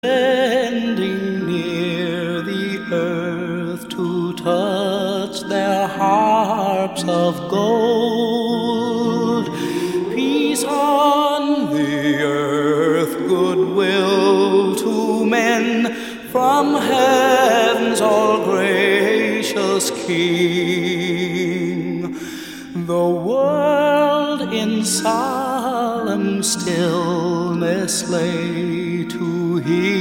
bending near the earth to touch their harps of gold. Peace on the earth, goodwill to men, from heaven's all-gracious King. The world in solemn stillness lay to hear